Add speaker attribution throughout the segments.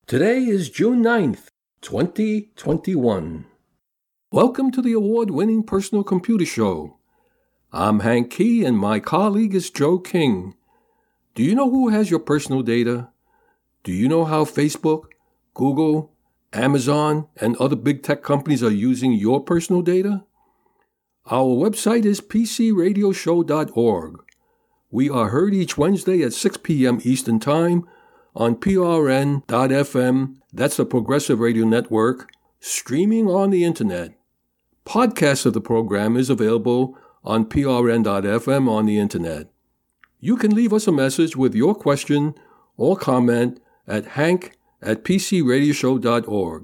Speaker 1: Today is June 9th, 2021. Welcome to the award-winning Personal Computer Show. I'm Hank Key and my colleague is Joe King. Do you know who has your personal data? Do you know how Facebook, Google, Amazon, and other big tech companies are using your personal data? Our website is pcradioshow.org. We are heard each Wednesday at 6 p.m. Eastern Time on PRN.FM, that's the Progressive Radio Network, streaming on the Internet. Podcast of the program is available on PRN.FM on the Internet. You can leave us a message with your question or comment at hank@pcradioshow.org.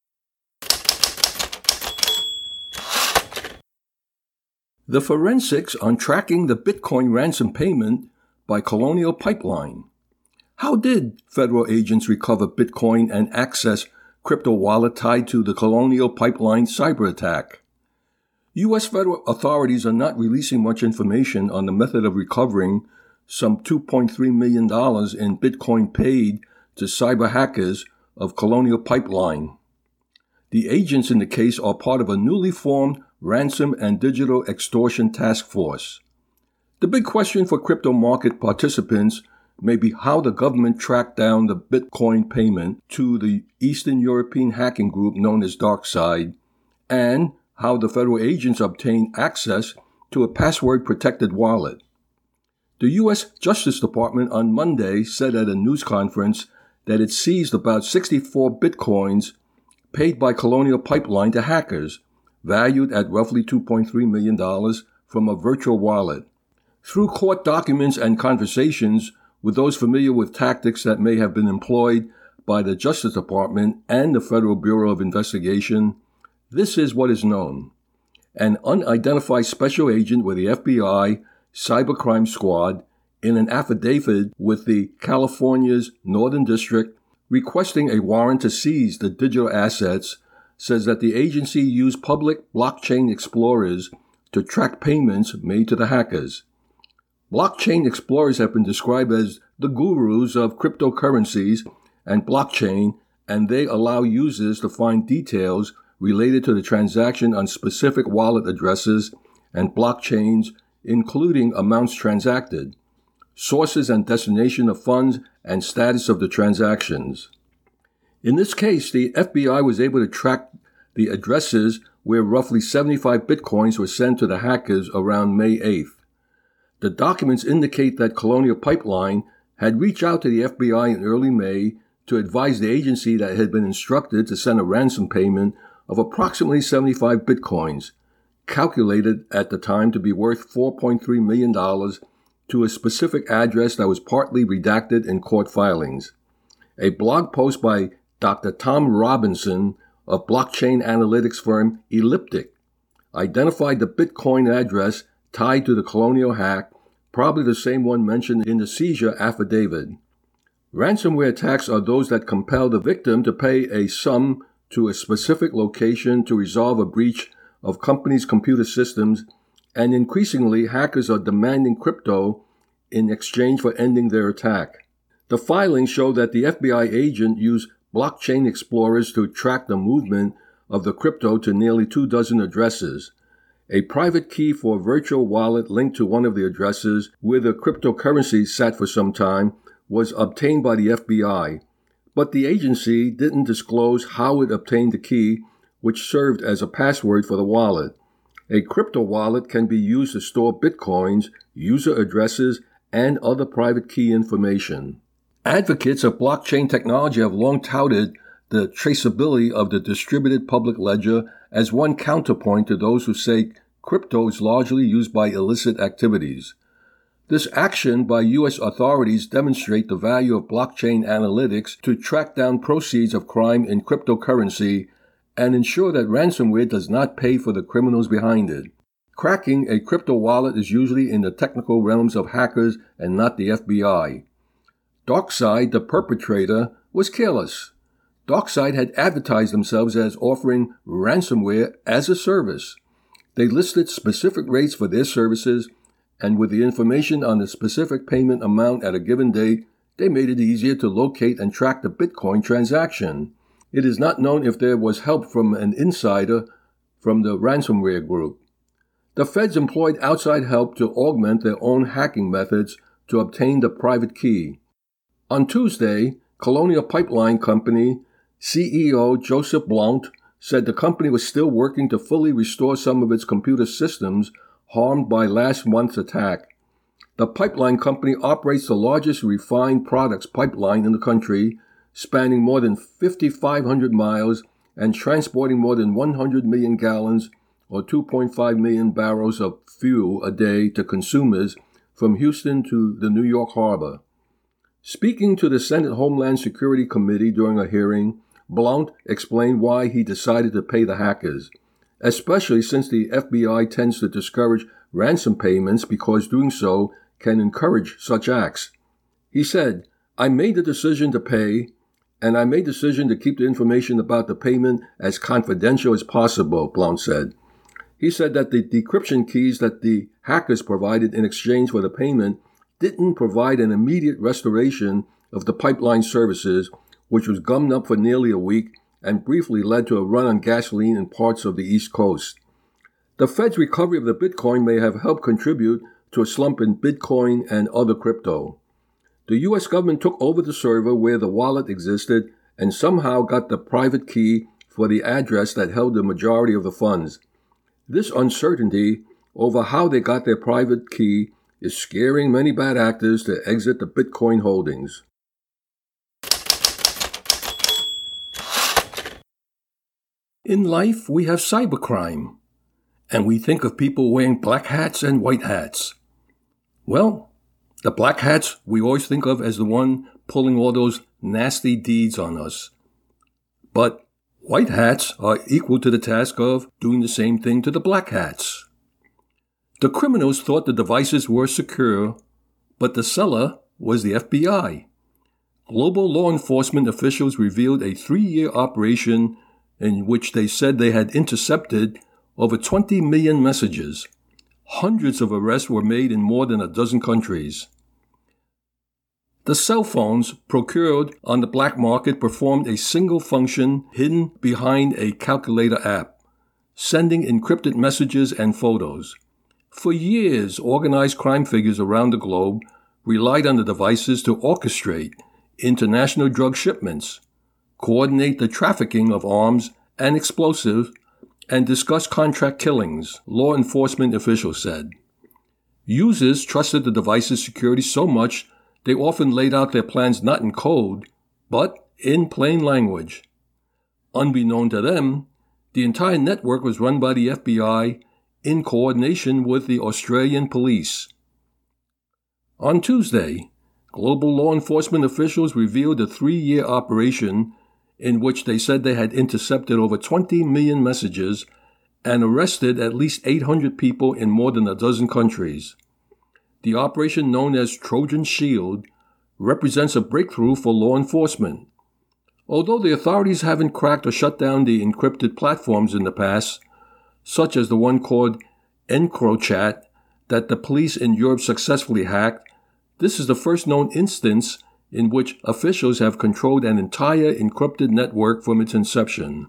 Speaker 1: The forensics on tracking the Bitcoin ransom payment by Colonial Pipeline. How did federal agents recover Bitcoin and access crypto wallet tied to the Colonial Pipeline cyber attack? U.S. federal authorities are not releasing much information on the method of recovering some $2.3 million in Bitcoin paid to cyber hackers of Colonial Pipeline. The agents in the case are part of a newly formed ransom and digital extortion task force. The big question for crypto market participants may be how the government tracked down the Bitcoin payment to the Eastern European hacking group known as DarkSide, and how the federal agents obtained access to a password-protected wallet. The U.S. Justice Department on Monday said at a news conference that it seized about 64 Bitcoins paid by Colonial Pipeline to hackers, valued at roughly $2.3 million from a virtual wallet. Through court documents and conversations with those familiar with tactics that may have been employed by the Justice Department and the Federal Bureau of Investigation, this is what is known. An unidentified special agent with the FBI Cybercrime Squad, in an affidavit with the California's Northern District requesting a warrant to seize the digital assets, says that the agency used public blockchain explorers to track payments made to the hackers. Blockchain explorers have been described as the gurus of cryptocurrencies and blockchain, and they allow users to find details related to the transaction on specific wallet addresses and blockchains, including amounts transacted, sources and destination of funds, and status of the transactions. In this case, the FBI was able to track the addresses where roughly 75 Bitcoins were sent to the hackers around May 8th. The documents indicate that Colonial Pipeline had reached out to the FBI in early May to advise the agency that it had been instructed to send a ransom payment of approximately 75 Bitcoins, calculated at the time to be worth $4.3 million, to a specific address that was partly redacted in court filings. A blog post by Dr. Tom Robinson of blockchain analytics firm Elliptic identified the Bitcoin address tied to the Colonial hack, probably the same one mentioned in the seizure affidavit. Ransomware attacks are those that compel the victim to pay a sum to a specific location to resolve a breach of companies' computer systems, and increasingly hackers are demanding crypto in exchange for ending their attack. The filings show that the FBI agent used blockchain explorers to track the movement of the crypto to nearly 24 addresses. A private key for a virtual wallet linked to one of the addresses where the cryptocurrency sat for some time was obtained by the FBI, but the agency didn't disclose how it obtained the key, which served as a password for the wallet. A crypto wallet can be used to store Bitcoins, user addresses, and other private key information. Advocates of blockchain technology have long touted the traceability of the distributed public ledger as one counterpoint to those who say crypto is largely used by illicit activities. This action by U.S. authorities demonstrates the value of blockchain analytics to track down proceeds of crime in cryptocurrency and ensure that ransomware does not pay for the criminals behind it. Cracking a crypto wallet is usually in the technical realms of hackers and not the FBI. DarkSide, the perpetrator, was careless. DarkSide had advertised themselves as offering ransomware as a service. They listed specific rates for their services, and with the information on the specific payment amount at a given date, They made it easier to locate and track the Bitcoin transaction. It is not known if there was help from an insider from the ransomware group. The feds employed outside help to augment their own hacking methods to obtain the private key. On Tuesday, Colonial Pipeline Company CEO Joseph Blount said the company was still working to fully restore some of its computer systems harmed by last month's attack. The pipeline company operates the largest refined products pipeline in the country, spanning more than 5,500 miles and transporting more than 100 million gallons or 2.5 million barrels of fuel a day to consumers from Houston to the New York harbor. Speaking to the Senate Homeland Security Committee during a hearing, Blount explained why he decided to pay the hackers, especially since the FBI tends to discourage ransom payments because doing so can encourage such acts. He said, "I made the decision to pay, and I made the decision to keep the information about the payment as confidential as possible," Blount said. He said that the decryption keys that the hackers provided in exchange for the payment didn't provide an immediate restoration of the pipeline services, which was gummed up for nearly a week and briefly led to a run on gasoline in parts of the East Coast. The Fed's recovery of the Bitcoin may have helped contribute to a slump in Bitcoin and other crypto. The U.S. government took over the server where the wallet existed and somehow got the private key for the address that held the majority of the funds. This uncertainty over how they got their private key is scaring many bad actors to exit the Bitcoin holdings. In life, we have cybercrime, and we think of people wearing black hats and white hats. Well, the black hats we always think of as the one pulling all those nasty deeds on us. But white hats are equal to the task of doing the same thing to the black hats. The criminals thought the devices were secure, but the seller was the FBI. Global law enforcement officials revealed a 3-year operation in which they said they had intercepted over 20 million messages. Hundreds of arrests were made in more than a dozen countries. The cell phones procured on the black market performed a single function hidden behind a calculator app, sending encrypted messages and photos. For years, organized crime figures around the globe relied on the devices to orchestrate international drug shipments, coordinate the trafficking of arms and explosives, and discuss contract killings, law enforcement officials said. Users trusted the device's security so much they often laid out their plans not in code, but in plain language. Unbeknown to them, the entire network was run by the FBI in coordination with the Australian police. On Tuesday, global law enforcement officials revealed a 3-year operation in which they said they had intercepted over 20 million messages and arrested at least 800 people in more than a dozen countries. The operation, known as Trojan Shield, represents a breakthrough for law enforcement. Although the authorities haven't cracked or shut down the encrypted platforms in the past, such as the one called EncroChat that the police in Europe successfully hacked, this is the first known instance in which officials have controlled an entire encrypted network from its inception.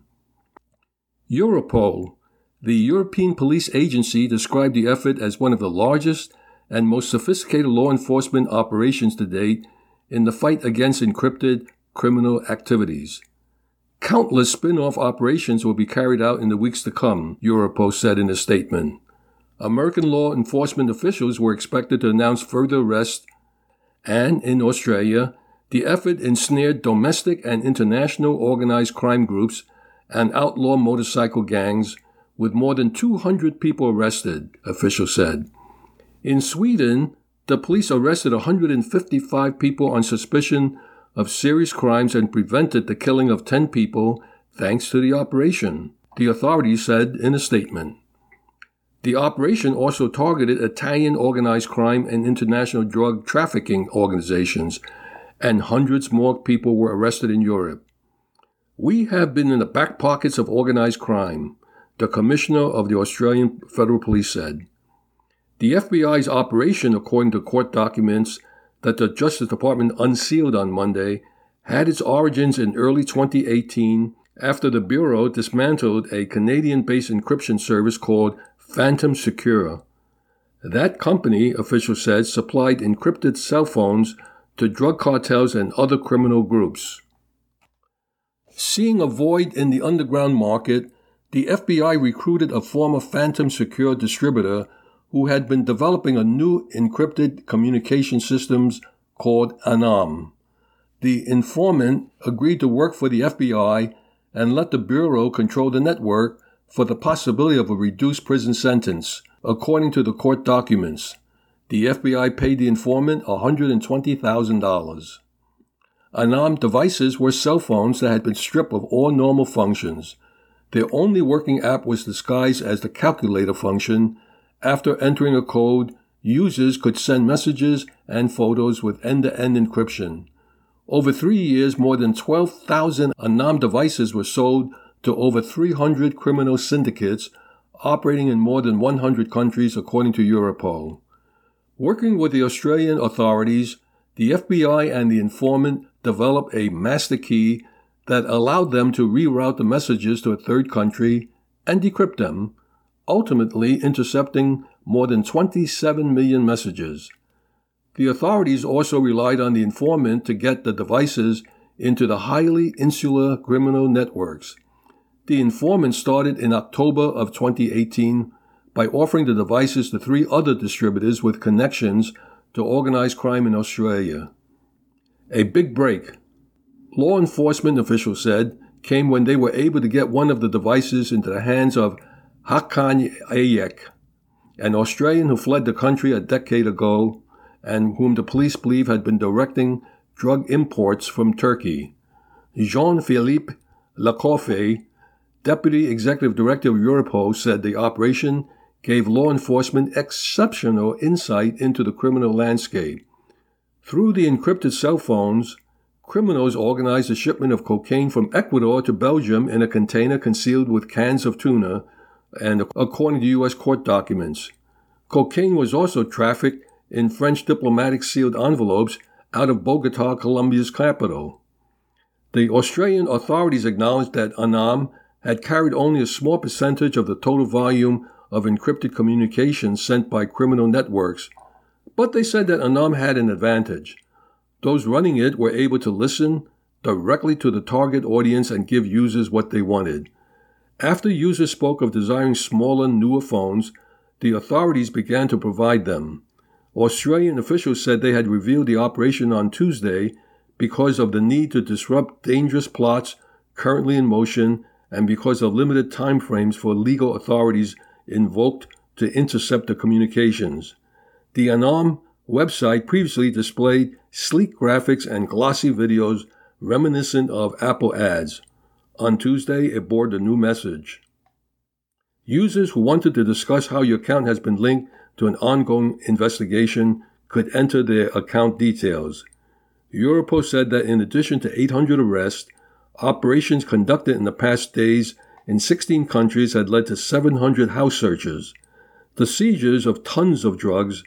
Speaker 1: Europol, the European police agency, described the effort as one of the largest and most sophisticated law enforcement operations to date in the fight against encrypted criminal activities. Countless spin-off operations will be carried out in the weeks to come, Europol said in a statement. American law enforcement officials were expected to announce further arrests, and in Australia, the effort ensnared domestic and international organized crime groups and outlaw motorcycle gangs, with more than 200 people arrested, officials said. In Sweden, the police arrested 155 people on suspicion of serious crimes and prevented the killing of 10 people thanks to the operation, the authorities said in a statement. The operation also targeted Italian organized crime and international drug trafficking organizations, and hundreds more people were arrested in Europe. "We have been in the back pockets of organized crime," the commissioner of the Australian Federal Police said. The FBI's operation, according to court documents, that the Justice Department unsealed on Monday had its origins in early 2018 after the Bureau dismantled a Canadian-based encryption service called Phantom Secure. That company, officials said, supplied encrypted cell phones to drug cartels and other criminal groups. Seeing a void in the underground market, the FBI recruited a former Phantom Secure distributor who had been developing a new encrypted communication systems called Anam. The informant agreed to work for the FBI and let the Bureau control the network for the possibility of a reduced prison sentence, according to the court documents. The FBI paid the informant $120,000. Anam devices were cell phones that had been stripped of all normal functions. Their only working app was disguised as the calculator function. After entering a code, users could send messages and photos with end-to-end encryption. Over 3 years, more than 12,000 Anam devices were sold to over 300 criminal syndicates operating in more than 100 countries, according to Europol. Working with the Australian authorities, the FBI and the informant developed a master key that allowed them to reroute the messages to a third country and decrypt them, ultimately intercepting more than 27 million messages. The authorities also relied on the informant to get the devices into the highly insular criminal networks. The informant started in October of 2018 by offering the devices to 3 other distributors with connections to organized crime in Australia. A big break, law enforcement officials said, came when they were able to get one of the devices into the hands of Hakan Ayek, an Australian who fled the country a decade ago and whom the police believe had been directing drug imports from Turkey. Jean-Philippe Lacoffey, Deputy Executive Director of Europol, said the operation gave law enforcement exceptional insight into the criminal landscape. Through the encrypted cell phones, criminals organized a shipment of cocaine from Ecuador to Belgium in a container concealed with cans of tuna, and according to U.S. court documents. Cocaine was also trafficked in French diplomatic sealed envelopes out of Bogota, Colombia's capital. The Australian authorities acknowledged that Anam had carried only a small percentage of the total volume of encrypted communications sent by criminal networks, but they said that Anam had an advantage. Those running it were able to listen directly to the target audience and give users what they wanted. After users spoke of desiring smaller, newer phones, the authorities began to provide them. Australian officials said they had revealed the operation on Tuesday because of the need to disrupt dangerous plots currently in motion and because of limited timeframes for legal authorities invoked to intercept the communications. The Anam website previously displayed sleek graphics and glossy videos reminiscent of Apple ads. On Tuesday, it bore the new message. Users who wanted to discuss how your account has been linked to an ongoing investigation could enter their account details. Europol said that in addition to 800 arrests, operations conducted in the past days in 16 countries had led to 700 house searches, the seizures of tons of drugs,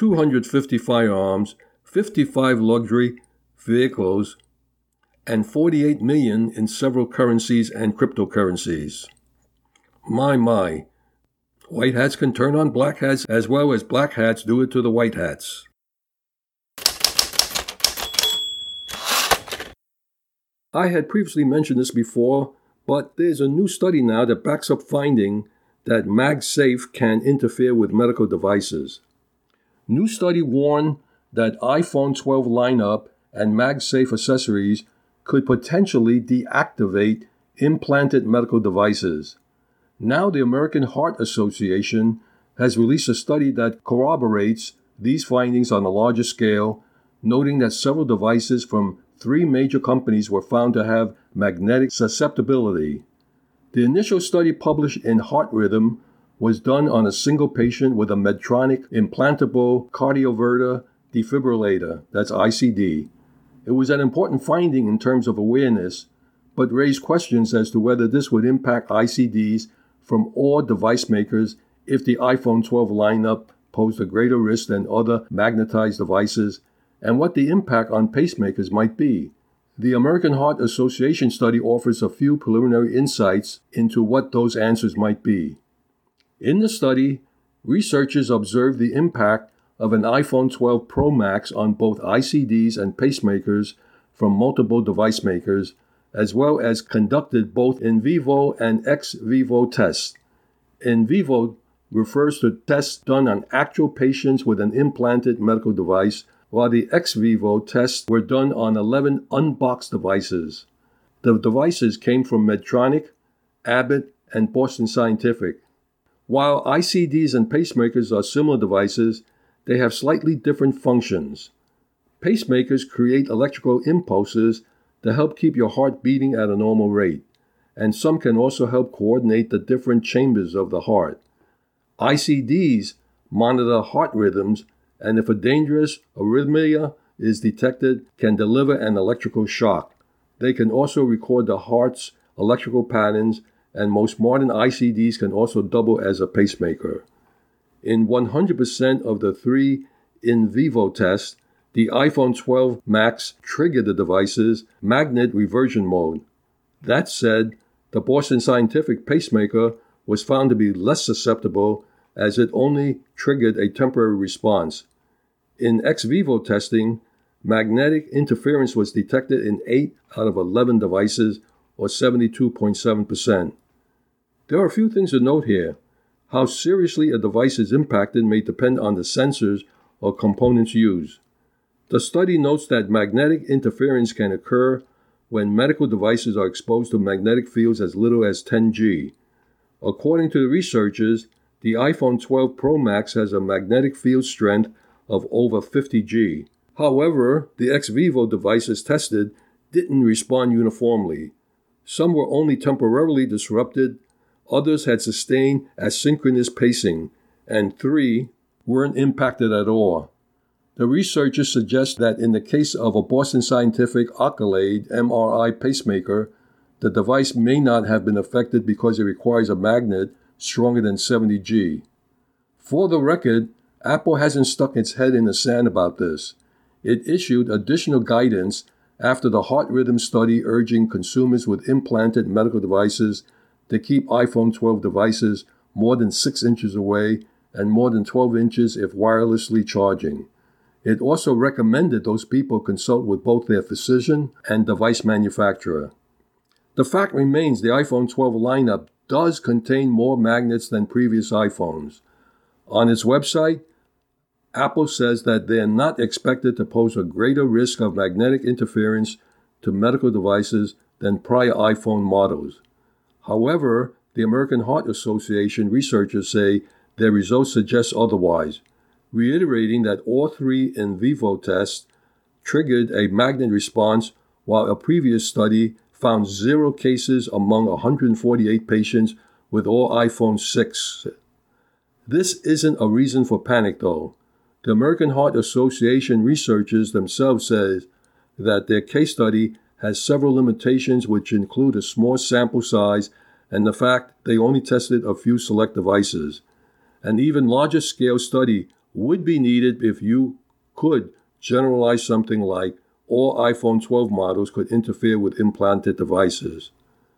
Speaker 1: 250 firearms, 55 luxury vehicles, and 48 million in several currencies and cryptocurrencies. My. White hats can turn on black hats as well as black hats do it to the white hats. I had previously mentioned this before, but there's a new study now that backs up finding that MagSafe can interfere with medical devices. New study warned that iPhone 12 lineup and MagSafe accessories could potentially deactivate implanted medical devices. Now the American Heart Association has released a study that corroborates these findings on a larger scale, noting that several devices from 3 major companies were found to have magnetic susceptibility. The initial study published in Heart Rhythm was done on a single patient with a Medtronic implantable cardioverter defibrillator, that's ICD. It was an important finding in terms of awareness, but raised questions as to whether this would impact ICDs from all device makers if the iPhone 12 lineup posed a greater risk than other magnetized devices, and what the impact on pacemakers might be. The American Heart Association study offers a few preliminary insights into what those answers might be. In the study, researchers observed the impact of an iPhone 12 Pro Max on both ICDs and pacemakers from multiple device makers, as well as conducted both in vivo and ex vivo tests. In vivo refers to tests done on actual patients with an implanted medical device, while the ex vivo tests were done on 11 unboxed devices. The devices came from Medtronic, Abbott, and Boston Scientific. While ICDs and pacemakers are similar devices, they have slightly different functions. Pacemakers create electrical impulses to help keep your heart beating at a normal rate, and some can also help coordinate the different chambers of the heart. ICDs monitor heart rhythms, and if a dangerous arrhythmia is detected, can deliver an electrical shock. They can also record the heart's electrical patterns, and most modern ICDs can also double as a pacemaker. In 100% of the 3 in vivo tests, the iPhone 12 Max triggered the device's magnet reversion mode. That said, the Boston Scientific pacemaker was found to be less susceptible as it only triggered a temporary response. In ex vivo testing, magnetic interference was detected in 8 out of 11 devices, or 72.7%. There are a few things to note here. How seriously a device is impacted may depend on the sensors or components used. The study notes that magnetic interference can occur when medical devices are exposed to magnetic fields as little as 10 G. According to the researchers, the iPhone 12 Pro Max has a magnetic field strength of over 50 G. However, the ex vivo devices tested didn't respond uniformly. Some were only temporarily disrupted, others had sustained asynchronous pacing, and 3 weren't impacted at all. The researchers suggest that in the case of a Boston Scientific Accolade MRI pacemaker, the device may not have been affected because it requires a magnet stronger than 70 G. For the record, Apple hasn't stuck its head in the sand about this. It issued additional guidance after the heart rhythm study urging consumers with implanted medical devices to keep iPhone 12 devices more than 6 inches away and more than 12 inches if wirelessly charging. It also recommended those people consult with both their physician and device manufacturer. The fact remains the iPhone 12 lineup does contain more magnets than previous iPhones. On its website, Apple says that they are not expected to pose a greater risk of magnetic interference to medical devices than prior iPhone models. However, the American Heart Association researchers say their results suggest otherwise, reiterating that all 3 in vivo tests triggered a magnet response, while a previous study found 0 cases among 148 patients with all iPhone 6. This isn't a reason for panic, though. The American Heart Association researchers themselves say that their case study has several limitations, which include a small sample size and the fact they only tested a few select devices. An even larger scale study would be needed if you could generalize something like all iPhone 12 models could interfere with implanted devices.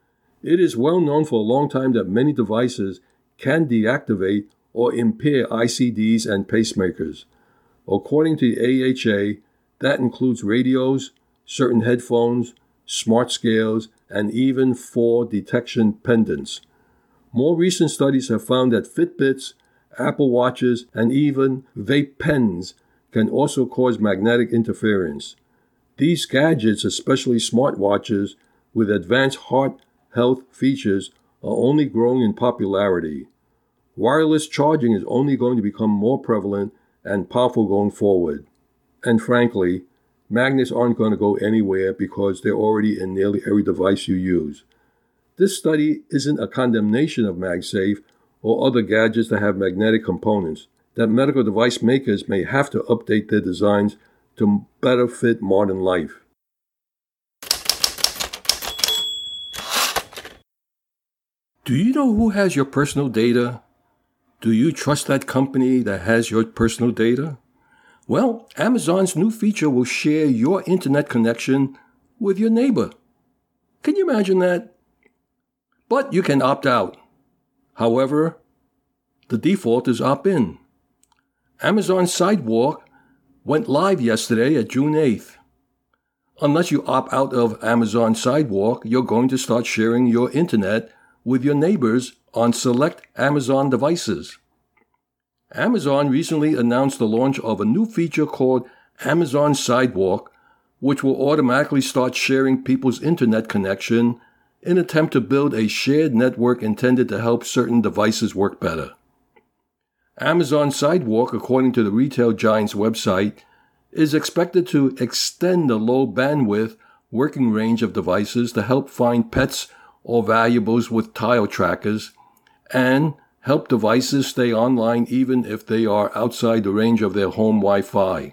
Speaker 1: It is well known for a long time that many devices can deactivate or impair ICDs and pacemakers. According to the AHA, that includes radios, certain headphones, smart scales, and even fall detection pendants. More recent studies have found that Fitbits, Apple Watches, and even vape pens can also cause magnetic interference. These gadgets, especially smartwatches with advanced heart health features, are only growing in popularity. Wireless charging is only going to become more prevalent and powerful going forward. And frankly, magnets aren't going to go anywhere because they're already in nearly every device you use. This study isn't a condemnation of MagSafe or other gadgets that have magnetic components, that medical device makers may have to update their designs to better fit modern life. Do you know who has your personal data? Do you trust that company that has your personal data? Well, Amazon's new feature will share your internet connection with your neighbor. Can you imagine that? But you can opt out. However, the default is opt-in. Amazon Sidewalk went live yesterday at June 8th. Unless you opt out of Amazon Sidewalk, you're going to start sharing your internet with your neighbors on select Amazon devices. Amazon recently announced the launch of a new feature called Amazon Sidewalk, which will automatically start sharing people's internet connection in an attempt to build a shared network intended to help certain devices work better. Amazon Sidewalk, according to the retail giant's website, is expected to extend the low bandwidth working range of devices to help find pets or valuables with tile trackers and help devices stay online even if they are outside the range of their home Wi-Fi.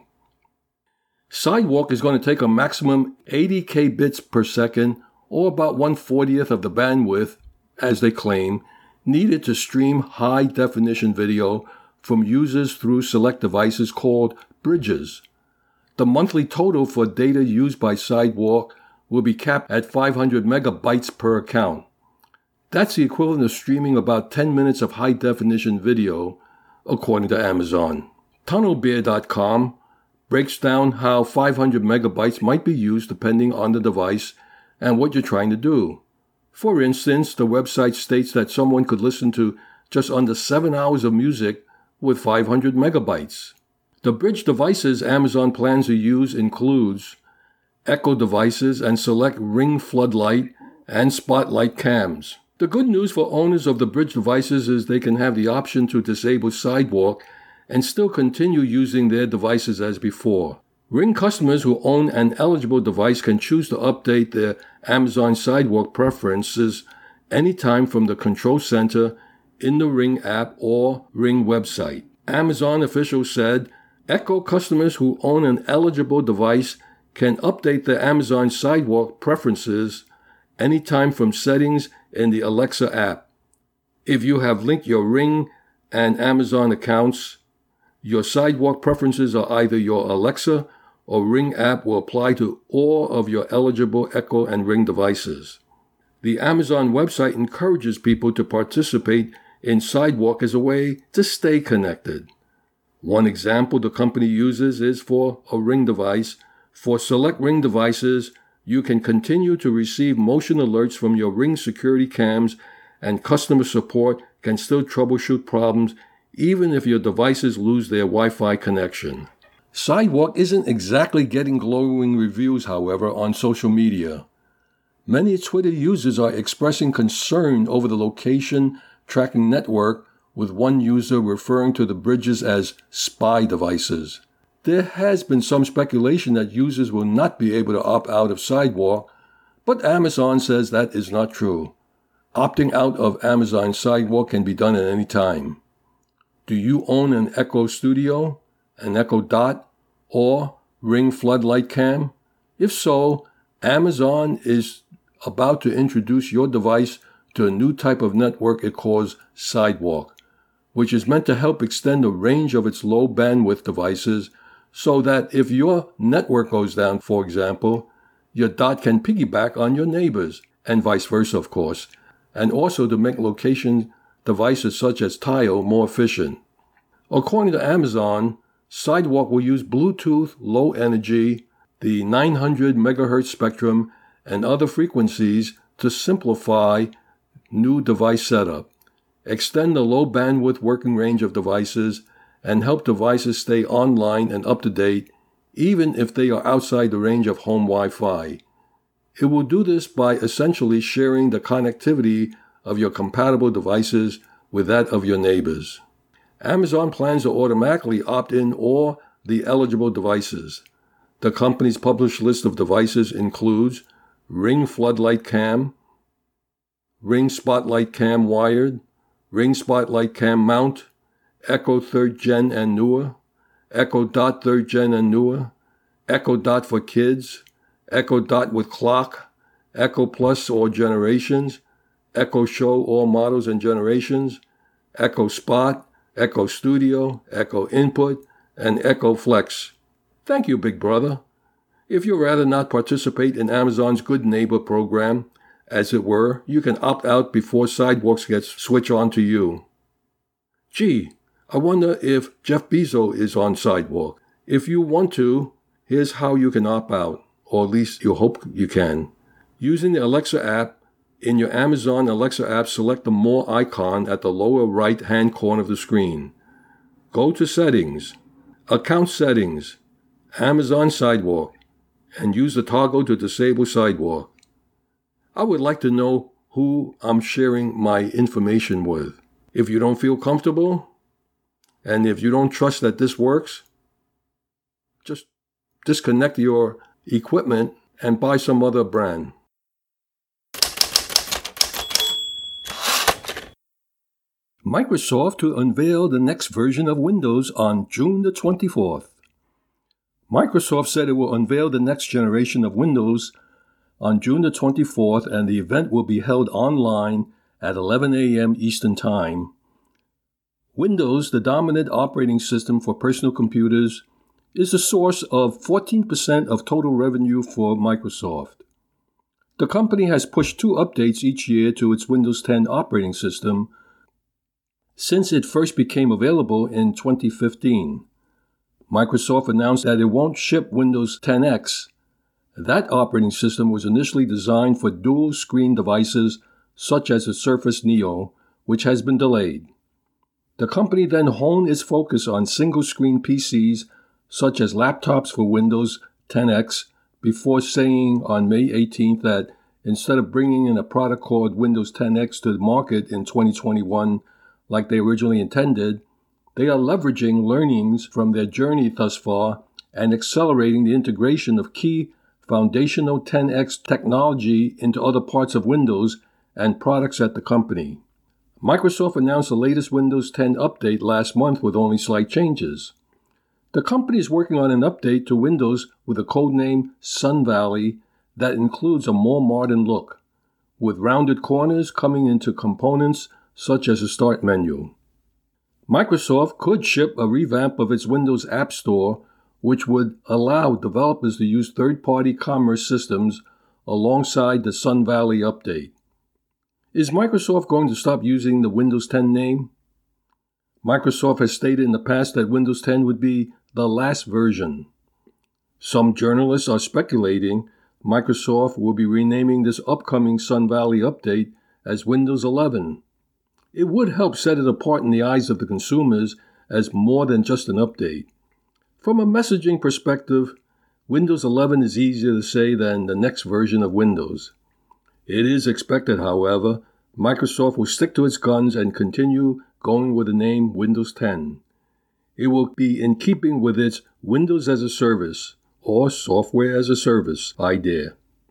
Speaker 1: Sidewalk is going to take a maximum 80 kbits per second, or about 1/40th of the bandwidth, as they claim, needed to stream high-definition video from users through select devices called bridges. The monthly total for data used by Sidewalk will be capped at 500 megabytes per account. That's the equivalent of streaming about 10 minutes of high-definition video, according to Amazon. TunnelBear.com breaks down how 500 megabytes might be used depending on the device and what you're trying to do. For instance, the website states that someone could listen to just under 7 hours of music with 500 megabytes. The bridge devices Amazon plans to use includes Echo devices and select Ring floodlight and Spotlight cams. The good news for owners of the bridge devices is they can have the option to disable Sidewalk and still continue using their devices as before. Ring customers who own an eligible device can choose to update their Amazon Sidewalk preferences anytime from the control center in the Ring app or Ring website. Amazon officials said Echo customers who own an eligible device can update their Amazon Sidewalk preferences anytime from settings in the Alexa app. If you have linked your Ring and Amazon accounts, your Sidewalk preferences are either your Alexa or Ring app will apply to all of your eligible Echo and Ring devices. The Amazon website encourages people to participate in Sidewalk as a way to stay connected. One example the company uses is for a Ring device. For select Ring devices, you can continue to receive motion alerts from your Ring security cams, and customer support can still troubleshoot problems even if your devices lose their Wi-Fi connection. Sidewalk isn't exactly getting glowing reviews, however, on social media. Many Twitter users are expressing concern over the location tracking network, with one user referring to the bridges as spy devices. There has been some speculation that users will not be able to opt out of Sidewalk, but Amazon says that is not true. Opting out of Amazon Sidewalk can be done at any time. Do you own an Echo Studio, an Echo Dot, or Ring Floodlight Cam? If so, Amazon is about to introduce your device to a new type of network it calls Sidewalk, which is meant to help extend the range of its low bandwidth devices so that if your network goes down, for example, your dot can piggyback on your neighbors, and vice versa, of course, and also to make location devices such as Tile more efficient. According to Amazon, Sidewalk will use Bluetooth low energy, the 900 megahertz spectrum, and other frequencies to simplify new device setup, extend the low bandwidth working range of devices, and help devices stay online and up to date even if they are outside the range of home Wi-Fi. It will do this by essentially sharing the connectivity of your compatible devices with that of your neighbors. Amazon plans to automatically opt in all the eligible devices. The company's published list of devices includes Ring Floodlight Cam, Ring Spotlight Cam Wired, Ring Spotlight Cam Mount, Echo 3rd Gen and newer, Echo Dot 3rd Gen and newer, Echo Dot for kids, Echo Dot with clock, Echo Plus all generations, Echo Show all models and generations, Echo Spot, Echo Studio, Echo Input, And Echo Flex, thank you, big brother. If you'd rather not participate in Amazon's Good Neighbor program, as it were, you can opt out before Sidewalks gets switched on to you. Gee, I wonder if Jeff Bezos is on Sidewalk. If you want to, here's how you can opt out, or at least you hope you can. Using the Alexa app, in your Amazon Alexa app, select the More icon at the lower right-hand corner of the screen. Go to Settings, Account Settings, Amazon Sidewalk, and use the toggle to disable Sidewalk. I would like to know who I'm sharing my information with. If you don't feel comfortable, and if you don't trust that this works, just disconnect your equipment and buy some other brand. Microsoft to unveil the next version of Windows on June the 24th. Microsoft said it will unveil the next generation of Windows on June the 24th, and the event will be held online at 11 a.m. Eastern Time. Windows, the dominant operating system for personal computers, is the source of 14% of total revenue for Microsoft. The company has pushed 2 updates each year to its Windows 10 operating system since it first became available in 2015. Microsoft announced that it won't ship Windows 10X. That operating system was initially designed for dual-screen devices such as the Surface Neo, which has been delayed. The company then honed its focus on single-screen PCs such as laptops for Windows 10X before saying on May 18th that instead of bringing in a product called Windows 10X to the market in 2021 like they originally intended, they are leveraging learnings from their journey thus far and accelerating the integration of key foundational 10X technology into other parts of Windows and products at the company. Microsoft announced the latest Windows 10 update last month with only slight changes. The company is working on an update to Windows with a codename Sun Valley that includes a more modern look, with rounded corners coming into components such as a start menu. Microsoft could ship a revamp of its Windows App Store, which would allow developers to use third-party commerce systems alongside the Sun Valley update. Is Microsoft going to stop using the Windows 10 name? Microsoft has stated in the past that Windows 10 would be the last version. Some journalists are speculating Microsoft will be renaming this upcoming Sun Valley update as Windows 11. It would help set it apart in the eyes of the consumers as more than just an update. From a messaging perspective, Windows 11 is easier to say than the next version of Windows. It is expected, however, Microsoft will stick to its guns and continue going with the name Windows 10. It will be in keeping with its Windows as a Service or Software as a Service idea.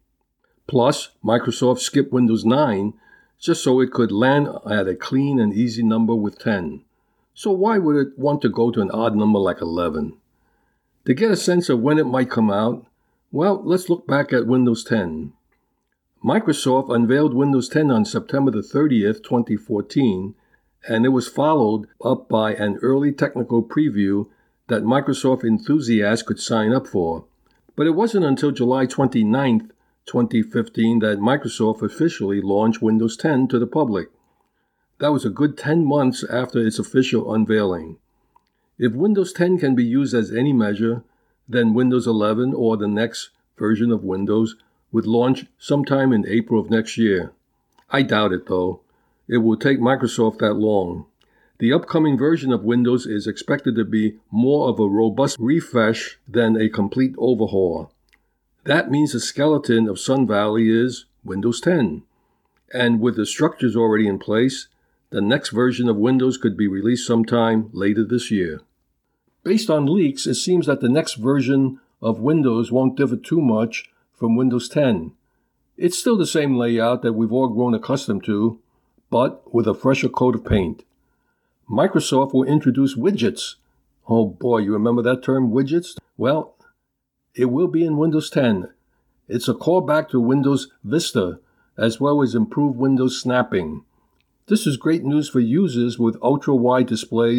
Speaker 1: Plus, Microsoft skipped Windows 9 just so it could land at a clean and easy number with 10. So why would it want to go to an odd number like 11? To get a sense of when it might come out, well, let's look back at Windows 10. Microsoft unveiled Windows 10 on September the 30th, 2014, and it was followed up by an early technical preview that Microsoft enthusiasts could sign up for. But it wasn't until July 29th, 2015 that Microsoft officially launched Windows 10 to the public. That was a good 10 months after its official unveiling. If Windows 10 can be used as any measure, then Windows 11 or the next version of Windows would launch sometime in April of next year. I doubt it, though. It will take Microsoft that long. The upcoming version of Windows is expected to be more of a robust refresh than a complete overhaul. That means the skeleton of Sun Valley is Windows 10. And with the structures already in place, the next version of Windows could be released sometime later this year. Based on leaks, it seems that the next version of Windows won't differ too much from Windows 10. It's still the same layout that we've all grown accustomed to, but with a fresher coat of paint. Microsoft will introduce widgets. Oh boy, you remember that term, widgets? Well, it will be in Windows 10. It's a callback to Windows Vista, as well as improved Windows snapping. This is great news for users with ultra-wide displays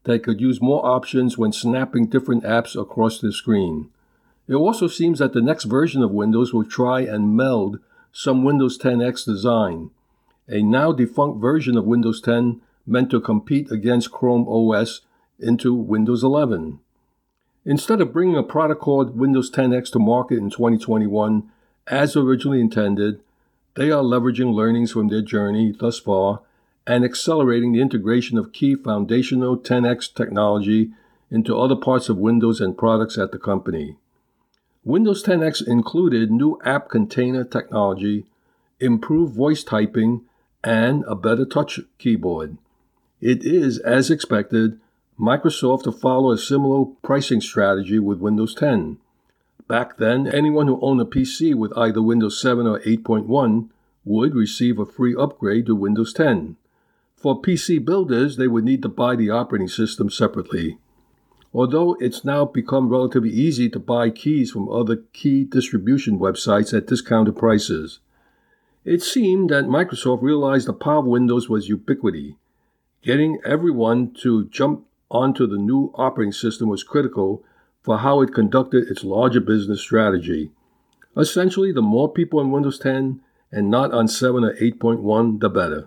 Speaker 1: that could use more options when snapping different apps across the screen. It also seems that the next version of Windows will try and meld some Windows 10X design, a now defunct version of Windows 10 meant to compete against Chrome OS, into Windows 11. Instead of bringing a product called Windows 10X to market in 2021 as originally intended, they are leveraging learnings from their journey thus far and accelerating the integration of key foundational 10X technology into other parts of Windows and products at the company. Windows 10X included new app container technology, improved voice typing, and a better touch keyboard. It is, as expected, Microsoft to follow a similar pricing strategy with Windows 10. Back then, anyone who owned a PC with either Windows 7 or 8.1 would receive a free upgrade to Windows 10. For PC builders, they would need to buy the operating system separately. Although it's now become relatively easy to buy keys from other key distribution websites at discounted prices, it seemed that Microsoft realized the power of Windows was ubiquity. Getting everyone to jump onto the new operating system was critical for how it conducted its larger business strategy. Essentially, the more people on Windows 10 and not on 7 or 8.1, the better.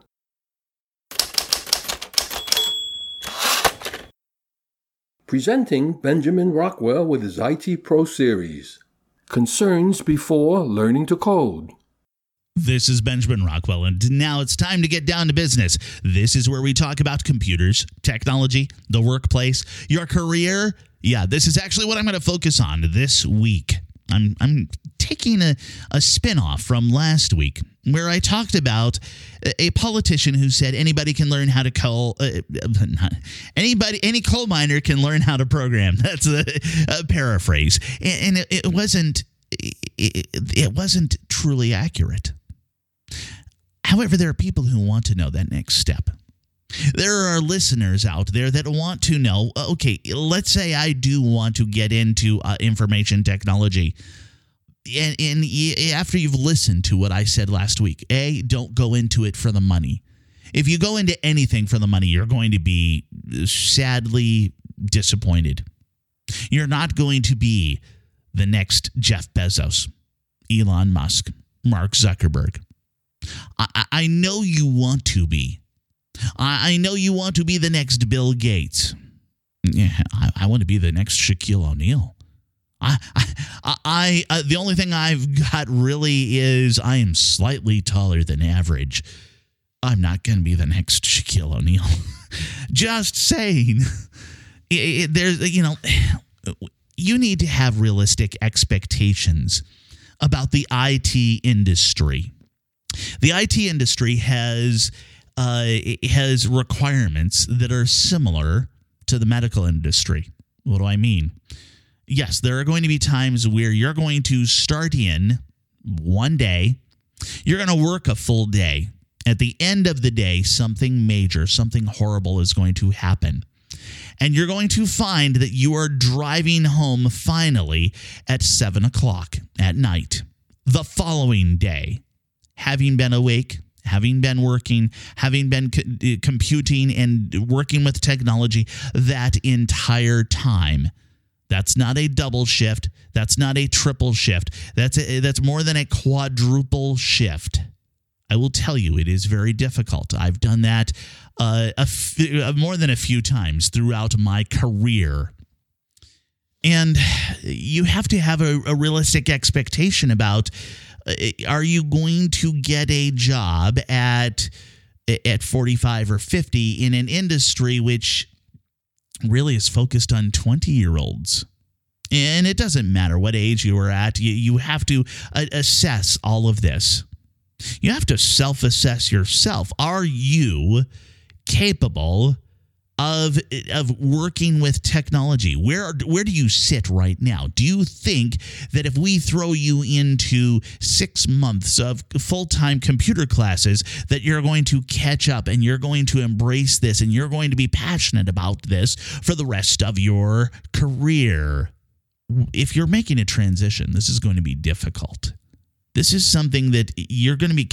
Speaker 1: Presenting Benjamin Rockwell with his IT Pro Series. Concerns before learning to code.
Speaker 2: This is Benjamin Rockwell, and now it's time to get down to business. This is where we talk about computers, technology, the workplace, your career. Yeah, this is actually what I'm going to focus on this week. I'm taking a spin-off from last week where I talked about a politician who said anybody can learn how to any coal miner can learn how to program. That's a paraphrase. And it wasn't truly accurate. However, there are people who want to know that next step. There are listeners out there that want to know, okay, let's say I do want to get into information technology. And after you've listened to what I said last week, don't go into it for the money. If you go into anything for the money, you're going to be sadly disappointed. You're not going to be the next Jeff Bezos, Elon Musk, Mark Zuckerberg. I know you want to be. I know you want to be the next Bill Gates. Yeah, I want to be the next Shaquille O'Neal. The only thing I've got really is I am slightly taller than average. I'm not going to be the next Shaquille O'Neal. Just saying. You need to have realistic expectations about the IT industry. The IT industry has requirements that are similar to the medical industry. What do I mean? Yes, there are going to be times where you're going to start in one day. You're going to work a full day. At the end of the day, something major, something horrible is going to happen. And you're going to find that you are driving home finally at 7 o'clock at night. The following day, having been awake, having been working, having been computing and working with technology that entire time. That's not a double shift. That's not a triple shift. That's more than a quadruple shift. I will tell you, it is very difficult. I've done that more than a few times throughout my career. And you have to have a realistic expectation about, are you going to get a job at 45 or 50 in an industry which really is focused on 20-year-olds? And it doesn't matter what age you are at. You have to assess all of this. You have to self-assess yourself. Are you capable of working with technology? Where do you sit right now? Do you think that if we throw you into 6 months of full-time computer classes that you're going to catch up and you're going to embrace this and you're going to be passionate about this for the rest of your career? If you're making a transition, this is going to be difficult. This is something that you're going to be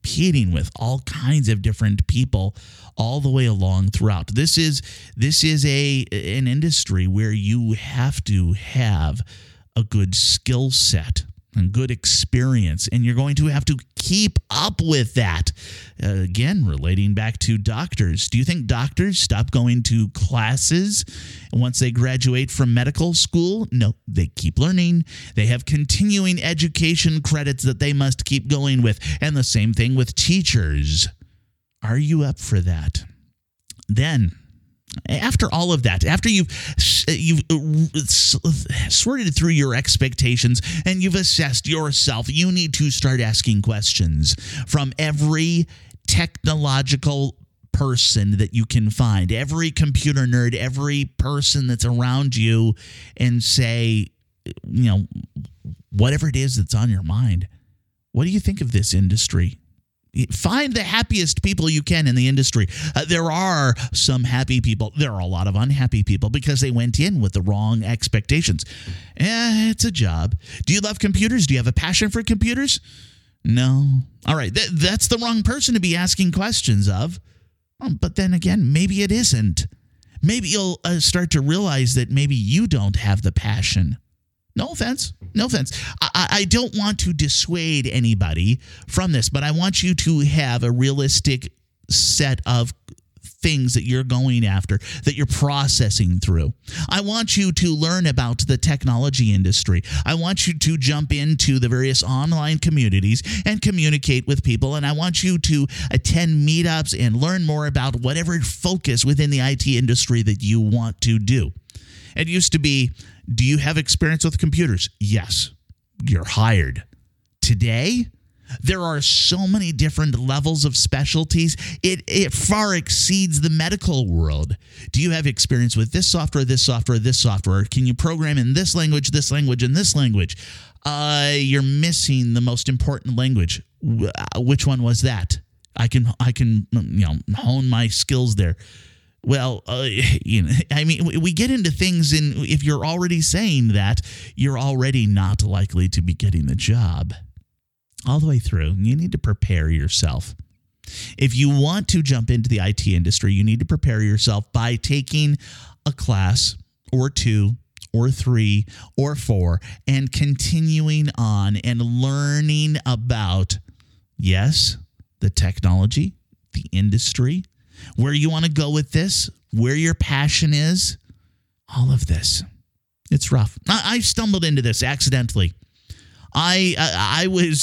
Speaker 2: competing with all kinds of different people all the way along throughout. This is an industry where you have to have a good skill set and good experience, and you're going to have to keep up with that. Again, relating back to doctors. Do you think doctors stop going to classes once they graduate from medical school? No, they keep learning. They have continuing education credits that they must keep going with. And the same thing with teachers. Are you up for that? Then, after all of that, after you've sorted through your expectations and you've assessed yourself, you need to start asking questions from every technological person that you can find, every computer nerd, every person that's around you, and say, whatever it is that's on your mind. What do you think of this industry? Find the happiest people you can in the industry. There are some happy people. There are a lot of unhappy people because they went in with the wrong expectations. It's a job. Do you love computers? Do you have a passion for computers? No. All right. That's the wrong person to be asking questions of. But then again, maybe it isn't. Maybe you'll start to realize that maybe you don't have the passion. No offense. No offense. I don't want to dissuade anybody from this, but I want you to have a realistic set of things that you're going after, that you're processing through. I want you to learn about the technology industry. I want you to jump into the various online communities and communicate with people, and I want you to attend meetups and learn more about whatever focus within the IT industry that you want to do. It used to be, do you have experience with computers? Yes. You're hired. Today, there are so many different levels of specialties. It far exceeds the medical world. Do you have experience with this software, this software, this software? Can you program in this language, and this language? You're missing the most important language. Which one was that? I can hone my skills there. Well, we get into things, and if you're already saying that, you're already not likely to be getting the job. All the way through, you need to prepare yourself. If you want to jump into the IT industry, you need to prepare yourself by taking a class or 2 or 3 or 4 and continuing on and learning about, yes, the technology, the industry, where you want to go with this, where your passion is, all of this. It's rough. I stumbled into this accidentally. My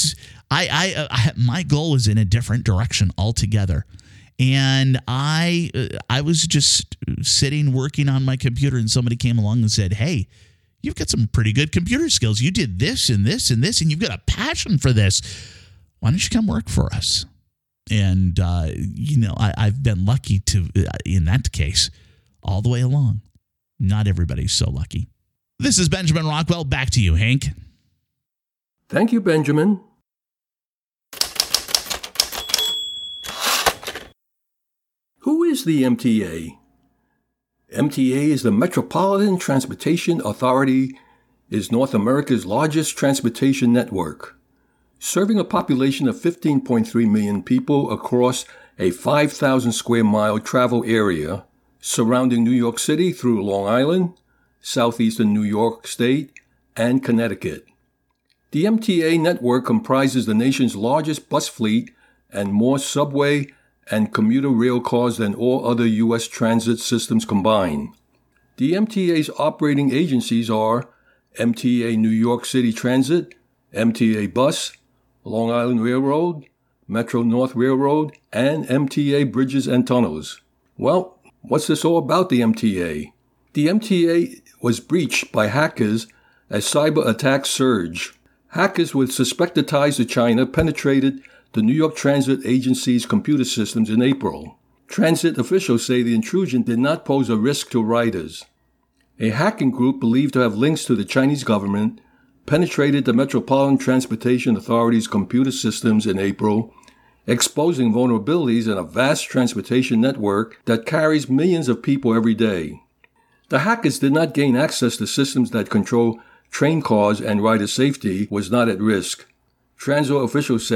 Speaker 2: goal was in a different direction altogether. And I was just sitting working on my computer, and somebody came along and said, "Hey, you've got some pretty good computer skills. You did this and this and this, and you've got a passion for this. Why don't you come work for us?" And, I've been lucky to, in that case, all the way along. Not everybody's so lucky. This is Benjamin Rockwell. Back to you, Hank.
Speaker 1: Thank you, Benjamin. Who is the MTA? MTA is the Metropolitan Transportation Authority, is North America's largest transportation network, serving a population of 15.3 million people across a 5,000 square mile travel area surrounding New York City through Long Island, southeastern New York State, and Connecticut. The MTA network comprises the nation's largest bus fleet and more subway and commuter rail cars than all other U.S. transit systems combined. The MTA's operating agencies are MTA New York City Transit, MTA Bus, Long Island Railroad, Metro North Railroad, and MTA Bridges and Tunnels. Well, what's this all about the MTA? The MTA was breached by hackers as cyber attacks surged. Hackers with suspected ties to China penetrated the New York Transit Agency's computer systems in April. Transit officials say the intrusion did not pose a risk to riders. A hacking group believed to have links to the Chinese government penetrated the Metropolitan Transportation Authority's computer systems in April, exposing vulnerabilities in a vast transportation network that carries millions of people every day. The hackers did not gain access to systems that control train cars, and rider safety was not at risk. Transit officials said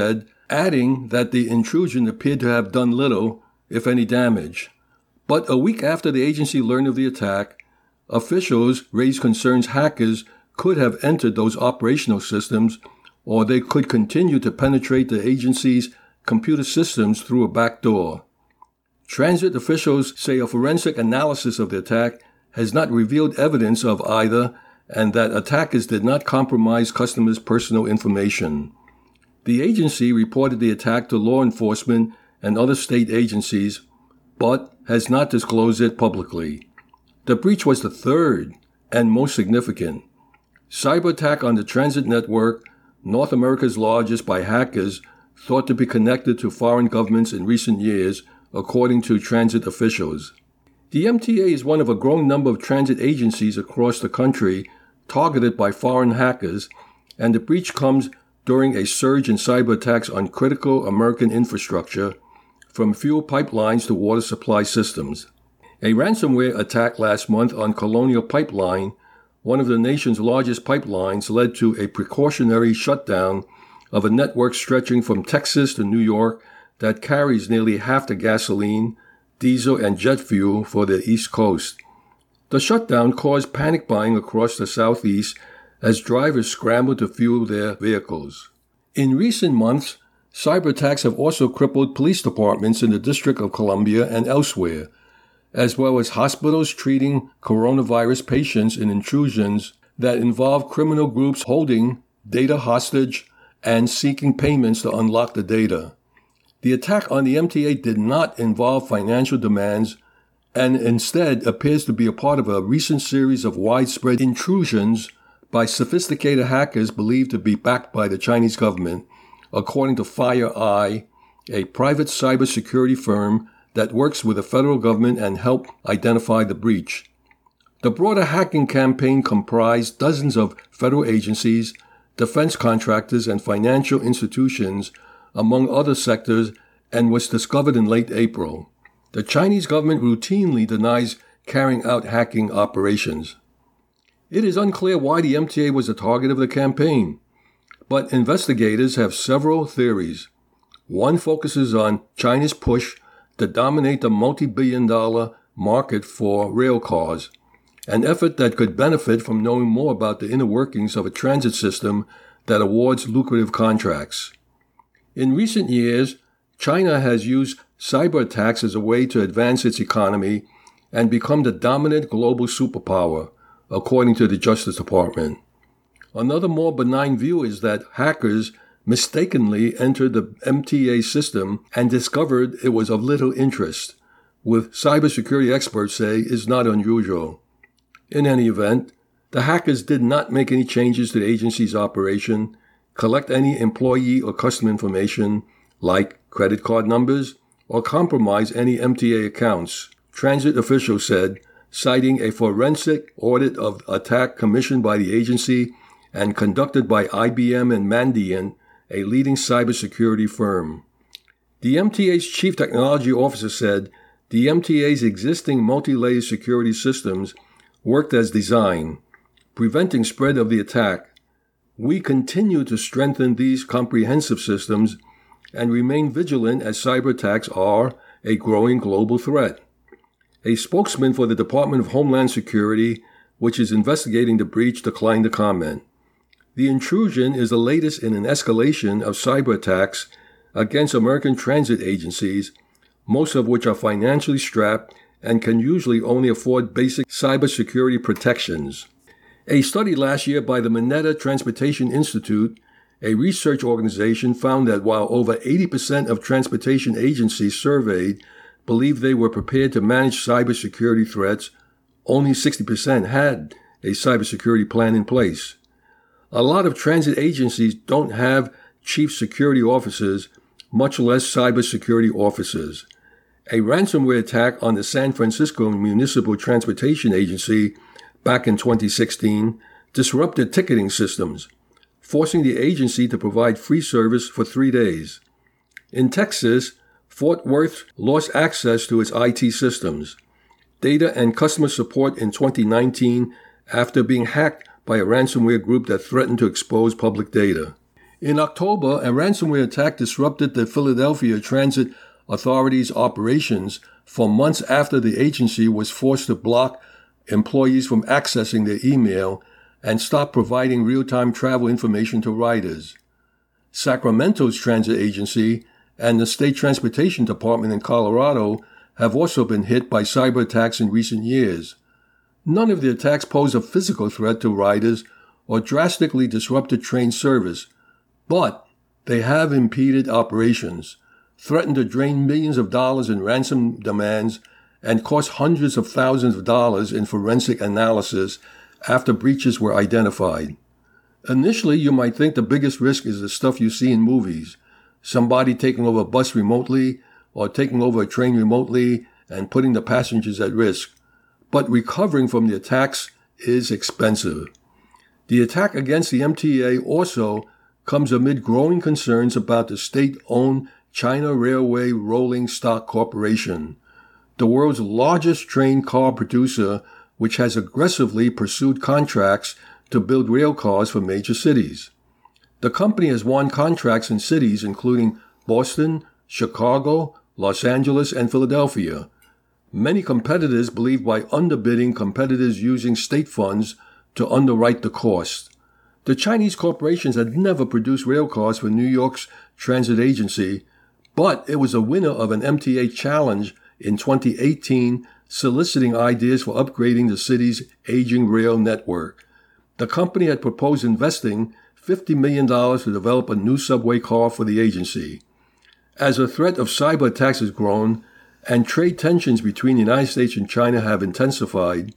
Speaker 1: adding that the intrusion appeared to have done little, if any, damage. But a week after the agency learned of the attack, officials raised concerns hackers could have entered those operational systems, or they could continue to penetrate the agency's computer systems through a back door. Transit officials say a forensic analysis of the attack has not revealed evidence of either, and that attackers did not compromise customers' personal information. The agency reported the attack to law enforcement and other state agencies, but has not disclosed it publicly. The breach was the third and most significant. Cyber attack on the transit network, North America's largest by hackers, thought to be connected to foreign governments in recent years, according to transit officials. The MTA is one of a growing number of transit agencies across the country targeted by foreign hackers, and the breach comes during a surge in cyber attacks on critical American infrastructure, from fuel pipelines to water supply systems. A ransomware attack last month on Colonial Pipeline, one of the nation's largest pipelines, led to a precautionary shutdown of a network stretching from Texas to New York that carries nearly half the gasoline, diesel, and jet fuel for the East Coast. The shutdown caused panic buying across the Southeast as drivers scrambled to fuel their vehicles. In recent months, cyber attacks have also crippled police departments in the District of Columbia and elsewhere, as well as hospitals treating coronavirus patients in intrusions that involve criminal groups holding data hostage and seeking payments to unlock the data. The attack on the MTA did not involve financial demands and instead appears to be a part of a recent series of widespread intrusions by sophisticated hackers believed to be backed by the Chinese government, according to FireEye, a private cybersecurity firm that works with the federal government and helped identify the breach. The broader hacking campaign comprised dozens of federal agencies, defense contractors, and financial institutions, among other sectors, and was discovered in late April. The Chinese government routinely denies carrying out hacking operations. It is unclear why the MTA was a target of the campaign, but investigators have several theories. One focuses on China's push to dominate the multi-billion-dollar market for rail cars, an effort that could benefit from knowing more about the inner workings of a transit system that awards lucrative contracts. In recent years, China has used cyber attacks as a way to advance its economy and become the dominant global superpower, according to the Justice Department. Another more benign view is that hackers mistakenly entered the MTA system and discovered it was of little interest, which cybersecurity experts say is not unusual. In any event, the hackers did not make any changes to the agency's operation, collect any employee or customer information, like credit card numbers, or compromise any MTA accounts, transit officials said, citing a forensic audit of attack commissioned by the agency and conducted by IBM and Mandiant, a leading cybersecurity firm. The MTA's chief technology officer said the MTA's existing multi-layer security systems worked as designed, preventing spread of the attack. We continue to strengthen these comprehensive systems and remain vigilant as cyber attacks are a growing global threat. A spokesman for the Department of Homeland Security, which is investigating the breach, declined to comment. The intrusion is the latest in an escalation of cyber attacks against American transit agencies, most of which are financially strapped and can usually only afford basic cybersecurity protections. A study last year by the Mineta Transportation Institute, a research organization, found that while over 80% of transportation agencies surveyed believed they were prepared to manage cybersecurity threats, only 60% had a cybersecurity plan in place. A lot of transit agencies don't have chief security officers, much less cybersecurity officers. A ransomware attack on the San Francisco Municipal Transportation Agency back in 2016 disrupted ticketing systems, forcing the agency to provide free service for 3 days. In Texas, Fort Worth lost access to its IT systems, data, and customer support in 2019 after being hacked by a ransomware group that threatened to expose public data. In October, a ransomware attack disrupted the Philadelphia Transit Authority's operations for months after the agency was forced to block employees from accessing their email and stop providing real-time travel information to riders. Sacramento's transit agency and the State Transportation Department in Colorado have also been hit by cyber attacks in recent years. None of the attacks pose a physical threat to riders or drastically disrupted train service, but they have impeded operations, threatened to drain millions of dollars in ransom demands, and cost hundreds of thousands of dollars in forensic analysis after breaches were identified. Initially, you might think the biggest risk is the stuff you see in movies, somebody taking over a bus remotely or taking over a train remotely and putting the passengers at risk. But recovering from the attacks is expensive. The attack against the MTA also comes amid growing concerns about the state-owned China Railway Rolling Stock Corporation, the world's largest train car producer, which has aggressively pursued contracts to build rail cars for major cities. The company has won contracts in cities including Boston, Chicago, Los Angeles, and Philadelphia. Many competitors believe by underbidding competitors using state funds to underwrite the cost. The Chinese corporations had never produced rail cars for New York's transit agency, but it was a winner of an MTA challenge in 2018, soliciting ideas for upgrading the city's aging rail network. The company had proposed investing $50 million to develop a new subway car for the agency. As the threat of cyber attacks has grown and trade tensions between the United States and China have intensified,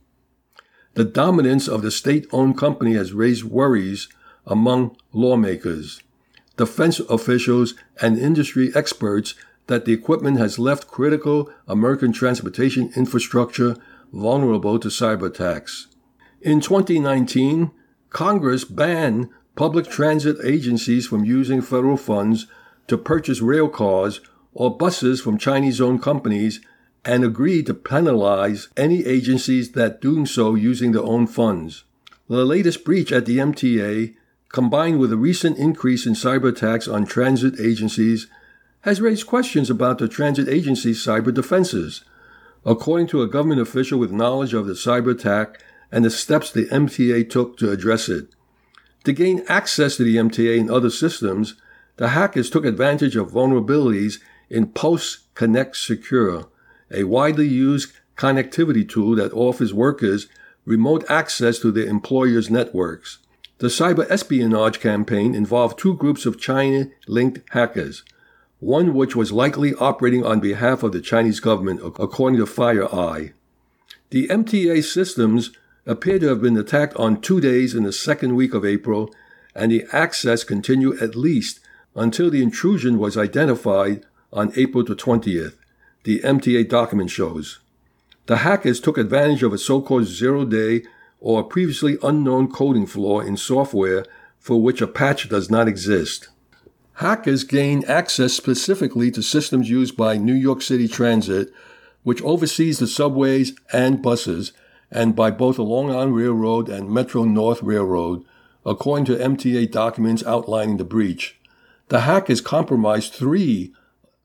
Speaker 1: the dominance of the state-owned company has raised worries among lawmakers, defense officials, and industry experts that the equipment has left critical American transportation infrastructure vulnerable to cyber attacks. In 2019, Congress banned public transit agencies from using federal funds to purchase rail cars or buses from Chinese-owned companies and agreed to penalize any agencies that do so using their own funds. The latest breach at the MTA, combined with a recent increase in cyber attacks on transit agencies, has raised questions about the transit agency's cyber defenses. According to a government official with knowledge of the cyber attack and the steps the MTA took to address it. To gain access to the MTA and other systems, the hackers took advantage of vulnerabilities in Post Connect Secure, a widely used connectivity tool that offers workers remote access to their employers' networks. The cyber espionage campaign involved two groups of China-linked hackers, one which was likely operating on behalf of the Chinese government, according to FireEye. The MTA systems appear to have been attacked on 2 days in the second week of April, and the access continued at least until the intrusion was identified on April the 20th, the MTA document shows. The hackers took advantage of a so-called zero-day or previously unknown coding flaw in software for which a patch does not exist. Hackers gained access specifically to systems used by New York City Transit, which oversees the subways and buses, and by both the Long Island Railroad and Metro-North Railroad, according to MTA documents outlining the breach. The hackers compromised 3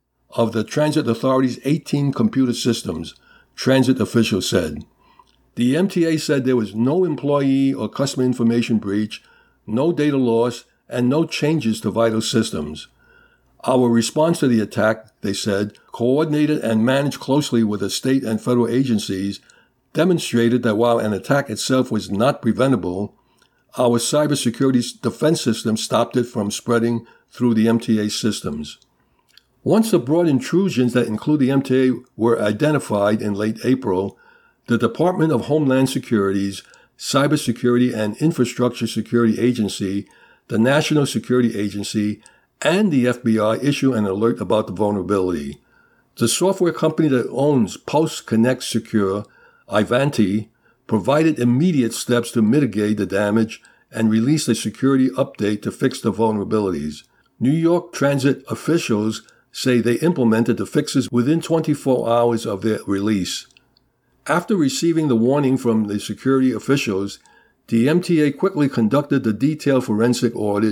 Speaker 1: of the Transit Authority's 18 computer systems, transit officials said. The MTA said there was no employee or customer information breach, no data loss, and no changes to vital systems. Our response to the attack, they said, coordinated and managed closely with the state and federal agencies, demonstrated that while an attack itself was not preventable, our cybersecurity defense system stopped it from spreading through the MTA systems. Once the broad intrusions that include the MTA were identified in late April, the Department of Homeland Security's Cybersecurity and Infrastructure Security Agency, the National Security Agency, and the FBI issued an alert about the vulnerability. The software company that owns Post Connect Secure, Ivanti, provided immediate steps to mitigate the damage and released a security update to fix the vulnerabilities. New York Transit officials say they implemented the fixes within 24 hours of their release. After receiving the warning from the security officials, the MTA quickly conducted the detailed forensic audit,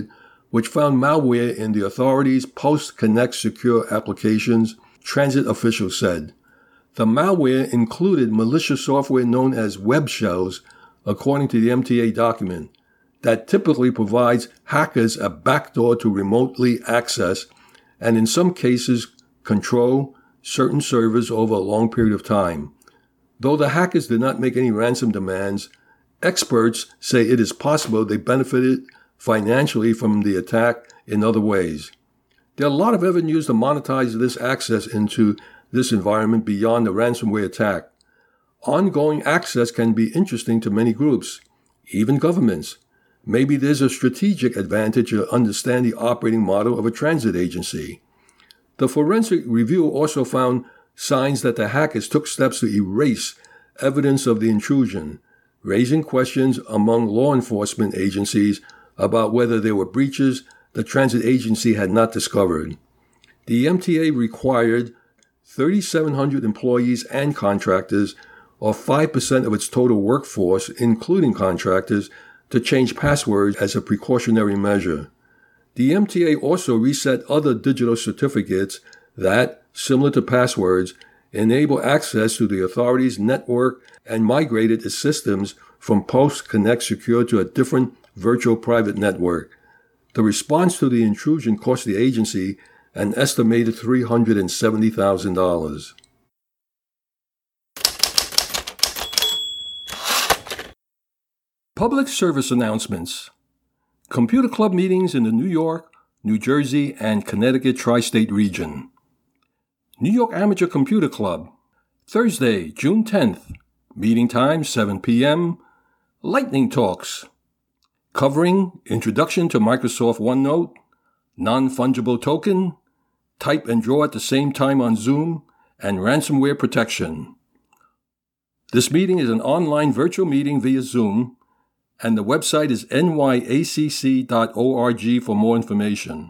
Speaker 1: which found malware in the authorities' Post-Connect secure applications, transit officials said. The malware included malicious software known as web shells, according to the MTA document, that typically provides hackers a backdoor to remotely access and in some cases control certain servers over a long period of time. Though the hackers did not make any ransom demands, experts say it is possible they benefited financially from the attack in other ways. There are a lot of avenues to monetize this access into this environment beyond the ransomware attack. Ongoing access can be interesting to many groups, even governments. Maybe there's a strategic advantage to understand the operating model of a transit agency. The forensic review also found signs that the hackers took steps to erase evidence of the intrusion, raising questions among law enforcement agencies about whether there were breaches the transit agency had not discovered. The MTA required 3,700 employees and contractors, or 5% of its total workforce, including contractors, to change passwords as a precautionary measure. The MTA also reset other digital certificates that, similar to passwords, enable access to the authorities' network and migrated its systems from Post-Connect Secure to a different virtual private network. The response to the intrusion cost the agency an estimated $370,000. Public service announcements. Computer Club meetings in the New York, New Jersey, and Connecticut tri-state region. New York Amateur Computer Club, Thursday, June 10th. Meeting time, 7 p.m. Lightning Talks, covering Introduction to Microsoft OneNote, Non-Fungible Token, Type and Draw at the same time on Zoom, and Ransomware Protection. This meeting is an online virtual meeting via Zoom, and the website is nyacc.org for more information.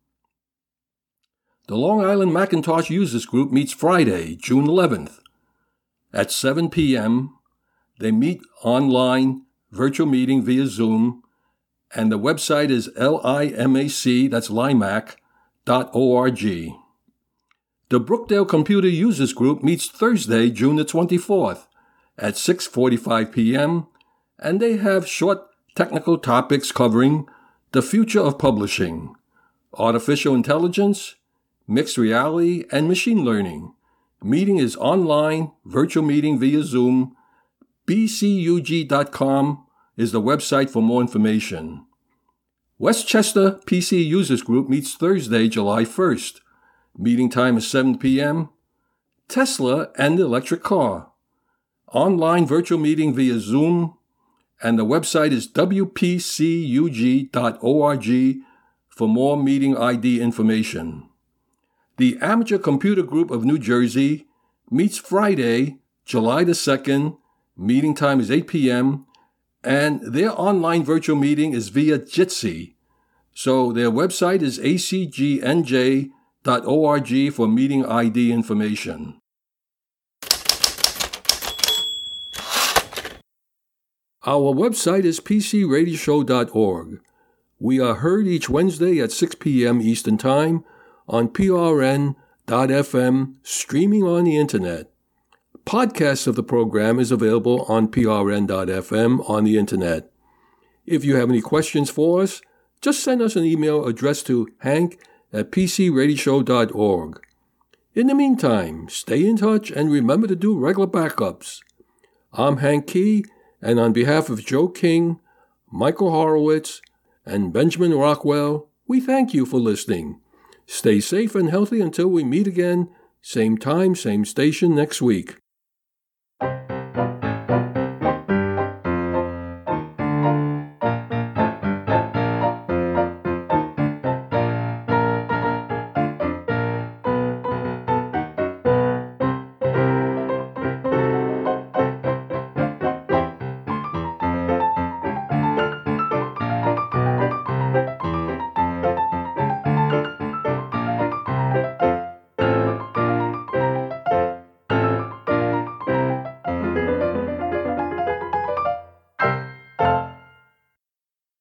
Speaker 1: The Long Island Macintosh Users Group meets Friday, June 11th. At 7 p.m., they meet online virtual meeting via Zoom, and the website is limac, that's limac.org. The Brookdale Computer Users Group meets Thursday, June the 24th at 6:45 p.m., and they have short technical topics covering the future of publishing, artificial intelligence, mixed reality, and machine learning. Meeting is online, virtual meeting via Zoom. bcug.com is the website for more information. Westchester PC Users Group meets Thursday, July 1st. Meeting time is 7 p.m. Tesla and the electric car. Online virtual meeting via Zoom, and the website is wpcug.org for more meeting ID information. The Amateur Computer Group of New Jersey meets Friday, July the 2nd. Meeting time is 8 p.m., and their online virtual meeting is via Jitsi. So their website is acgnj.org for meeting ID information. Our website is pcradioshow.org. We are heard each Wednesday at 6 p.m. Eastern Time on prn.fm, streaming on the Internet. Podcasts of the program is available on prn.fm on the Internet. If you have any questions for us, just send us an email addressed to hank@pcradioshow.org. In the meantime, stay in touch and remember to do regular backups. I'm Hank Key, and on behalf of Joe King, Michael Horowitz, and Benjamin Rockwell, we thank you for listening. Stay safe and healthy until we meet again, same time, same station next week.